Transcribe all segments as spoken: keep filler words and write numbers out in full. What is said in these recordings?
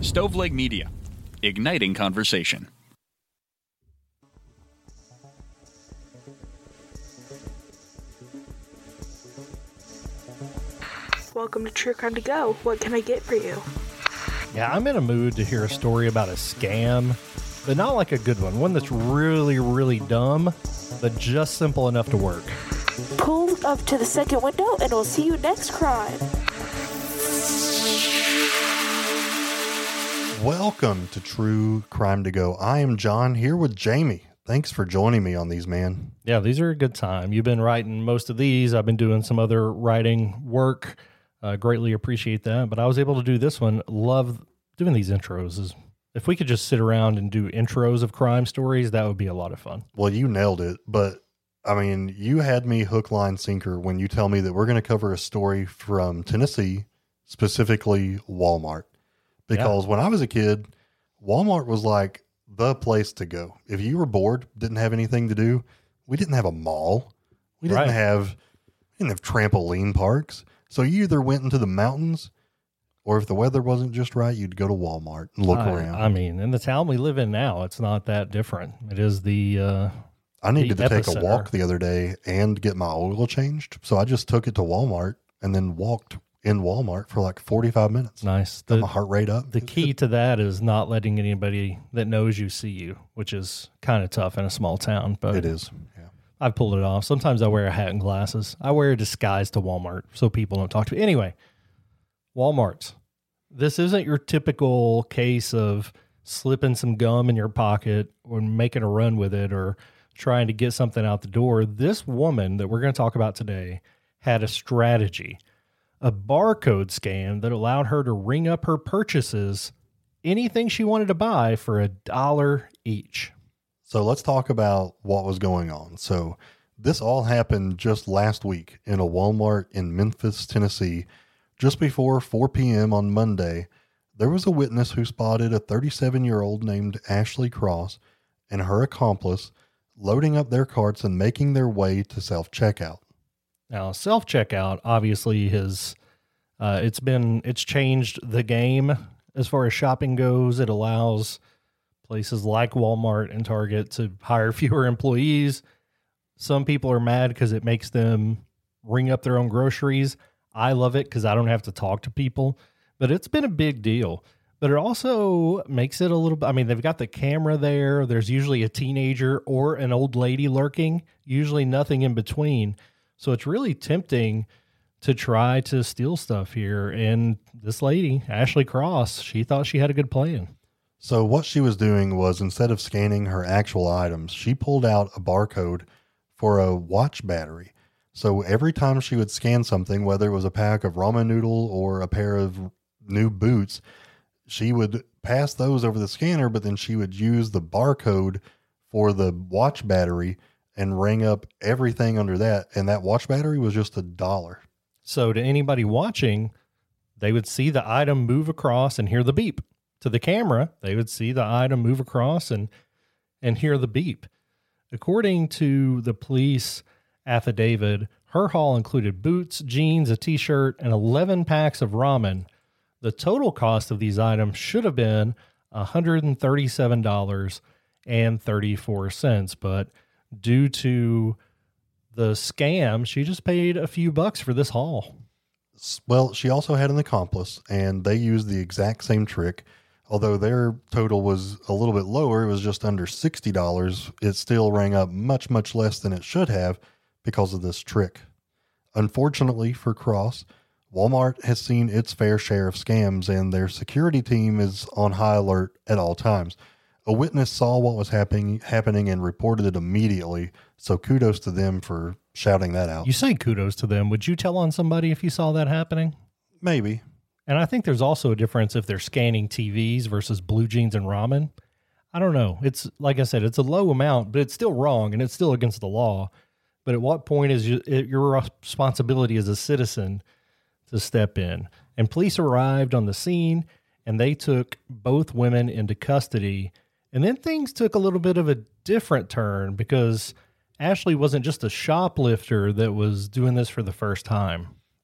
Stoveleg Media, igniting conversation. Welcome to True Crime to Go. What can I get for you? Yeah, I'm in a mood to hear a story about a scam, but not like a good one. One that's really, really dumb, but just simple enough to work. Pull up to the second window and we'll see you next crime. Welcome to True Crime to Go. I am John here with Jamie. Thanks for joining me on these, man. Yeah, these are a good time. You've been writing most of these. I've been doing some other writing work. Uh, greatly appreciate that. But I was able to do this one. Love doing these intros. Is if we could just sit around and do intros of crime stories, that would be a lot of fun. Well, you nailed it. But, I mean, you had me hook, line, sinker when you tell me that we're going to cover a story from Tennessee, specifically Walmart. Because yeah. when I was a kid, Walmart was like the place to go. If you were bored, didn't have anything to do, we didn't have a mall. We didn't right. have we didn't have trampoline parks. So you either went into the mountains, or if the weather wasn't just right, you'd go to Walmart and look I, around. I mean, in the town we live in now, it's not that different. It is the uh, I needed the to epicenter. take a walk the other day and get my oil changed. So I just took it to Walmart and then walked in Walmart for like forty-five minutes. Nice. Got The, my heart rate up. the key to that is not letting anybody that knows you see you, which is kind of tough in a small town. But It is. Yeah. I've pulled it off. Sometimes I wear a hat and glasses. I wear a disguise to Walmart so people don't talk to me. Anyway, Walmart. This isn't your typical case of slipping some gum in your pocket or making a run with it or trying to get something out the door. This woman that we're going to talk about today had a strategy, a barcode scam that allowed her to ring up her purchases, anything she wanted to buy, for a dollar each. So let's talk about what was going on. So this all happened just last week in a Walmart in Memphis, Tennessee. Just before four p.m. on Monday, there was a witness who spotted a thirty-seven-year-old named Ashley Cross and her accomplice loading up their carts and making their way to self-checkout. Now, self-checkout obviously has, uh, it's been, it's changed the game as far as shopping goes. It allows places like Walmart and Target to hire fewer employees. Some people are mad because it makes them ring up their own groceries. I love it because I don't have to talk to people, but it's been a big deal. But it also makes it a little bit, I mean, they've got the camera there. There's usually a teenager or an old lady lurking, usually nothing in between. So it's really tempting to try to steal stuff here. And this lady, Ashley Cross, she thought she had a good plan. So what she was doing was, instead of scanning her actual items, she pulled out a barcode for a watch battery. So every time she would scan something, whether it was a pack of ramen noodle or a pair of new boots, she would pass those over the scanner, but then she would use the barcode for the watch battery and ring up everything under that. And that watch battery was just a dollar. So to anybody watching, they would see the item move across and hear the beep. To the camera, they would see the item move across and, and hear the beep. According to the police affidavit, her haul included boots, jeans, a t-shirt, and eleven packs of ramen. The total cost of these items should have been one hundred thirty-seven dollars and thirty-four cents, but due to the scam, she just paid a few bucks for this haul. Well, she also had an accomplice, and they used the exact same trick. Although their total was a little bit lower, it was just under sixty dollars. It still rang up much, much less than it should have because of this trick. Unfortunately for Cross, Walmart has seen its fair share of scams, and their security team is on high alert at all times. A witness saw what was happening happening and reported it immediately, so kudos to them for shouting that out. You say kudos to them. Would you tell on somebody if you saw that happening? Maybe. And I think there's also a difference if they're scanning T Vs versus blue jeans and ramen. I don't know. It's, like I said, it's a low amount, but it's still wrong and it's still against the law. But at what point is you, it, your responsibility as a citizen to step in? And police arrived on the scene and they took both women into custody. And then things took a little bit of a different turn because Ashley wasn't just a shoplifter that was doing this for the first time.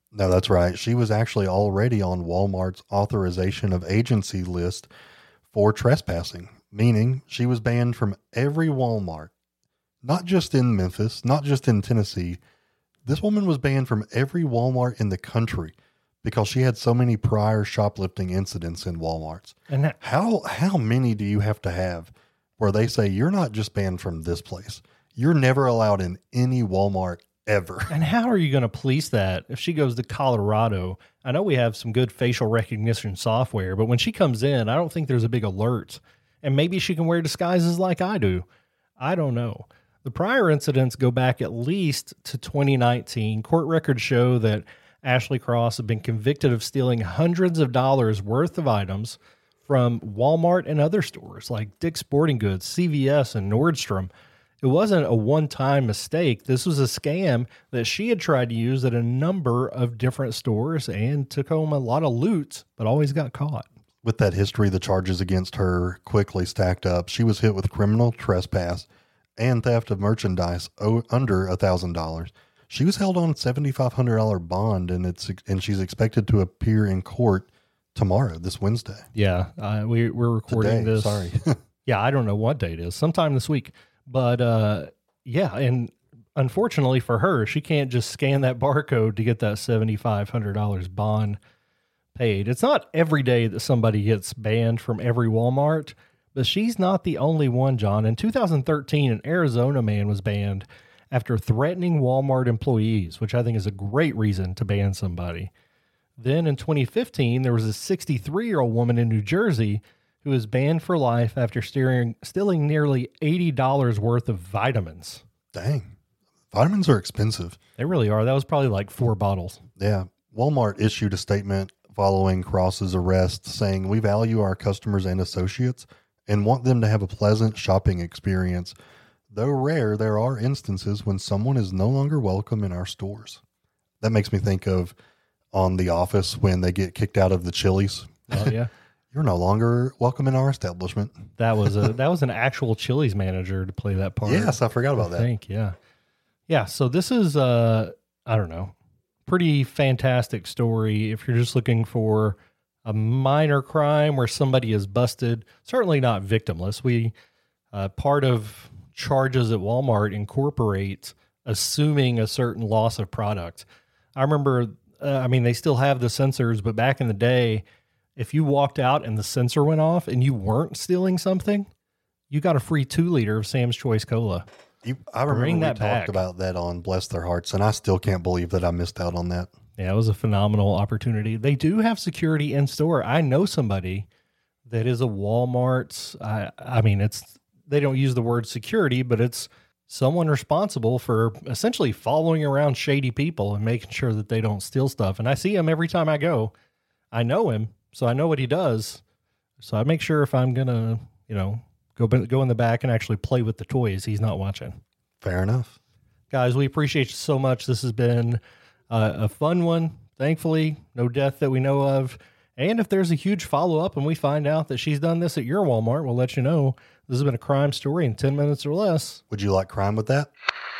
No, that's right. She was actually already on Walmart's authorization of agency list for trespassing, meaning she was banned from every Walmart, not just in Memphis, not just in Tennessee. This woman was banned from every Walmart in the country because she had so many prior shoplifting incidents in Walmarts. And that, How how many do you have to have where they say you're not just banned from this place? You're never allowed in any Walmart ever. and how are you going to police that if she goes to Colorado? I know we have some good facial recognition software, but when she comes in, I don't think there's a big alert. And maybe she can wear disguises like I do. I don't know. The prior incidents go back at least to twenty nineteen. Court records show that Ashley Cross had been convicted of stealing hundreds of dollars worth of items from Walmart and other stores like Dick's Sporting Goods, C V S, and Nordstrom. It wasn't a one-time mistake. This was a scam that she had tried to use at a number of different stores and took home a lot of loot, but always got caught. With that history, the charges against her quickly stacked up. She was hit with criminal trespass and theft of merchandise o- under one thousand dollars. She was held on a seven thousand five hundred dollars bond, and it's and she's expected to appear in court tomorrow, this Wednesday. Yeah, uh, we, we're recording Today, this. sorry. Yeah, I don't know what day it is. Sometime this week. But uh, yeah, and unfortunately for her, she can't just scan that barcode to get that seven thousand five hundred dollars bond paid. It's not every day that somebody gets banned from every Walmart, but she's not the only one, John. In two thousand thirteen, an Arizona man was banned after threatening Walmart employees, which I think is a great reason to ban somebody. Then in twenty fifteen, there was a sixty-three-year-old woman in New Jersey who was banned for life after steering, stealing nearly eighty dollars worth of vitamins. Dang. Vitamins are expensive. They really are. That was probably like four bottles. Yeah. Walmart issued a statement following Cross's arrest saying, "We value our customers and associates and want them to have a pleasant shopping experience. Though rare, there are instances when someone is no longer welcome in our stores." That makes me think of on The Office when they get kicked out of the Chili's. Oh, yeah. You're no longer welcome in our establishment. That was a that was an actual Chili's manager to play that part. Yes, I forgot about I that. think, yeah. Yeah, so this is, uh, I don't know, pretty fantastic story if you're just looking for a minor crime where somebody is busted. Certainly not victimless. We, uh, part of charges at Walmart incorporate assuming a certain loss of product. I remember, uh, I mean, they still have the sensors, but back in the day, if you walked out and the sensor went off and you weren't stealing something, you got a free two liter of Sam's Choice Cola. You, I remember Bring we that talked back. about that on Bless Their Hearts, and I still can't believe that I missed out on that. Yeah, it was a phenomenal opportunity. They do have security in store. I know somebody that is a Walmart. I, I mean, it's they don't use the word security, but it's someone responsible for essentially following around shady people and making sure that they don't steal stuff. And I see him every time I go. I know him, so I know what he does. So I make sure if I'm gonna, you know, go go in the back and actually play with the toys, he's not watching. Fair enough. Guys, we appreciate you so much. This has been uh, a fun one. Thankfully, no death that we know of. And if there's a huge follow-up and we find out that she's done this at your Walmart, we'll let you know. This has been a crime story in ten minutes or less. Would you like crime with that?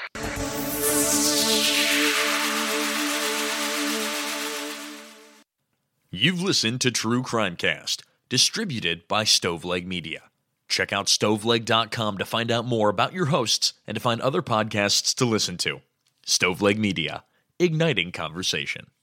You've listened to True Crimecast, distributed by Stoveleg Media. Check out stoveleg dot com to find out more about your hosts and to find other podcasts to listen to. Stoveleg Media, igniting conversation.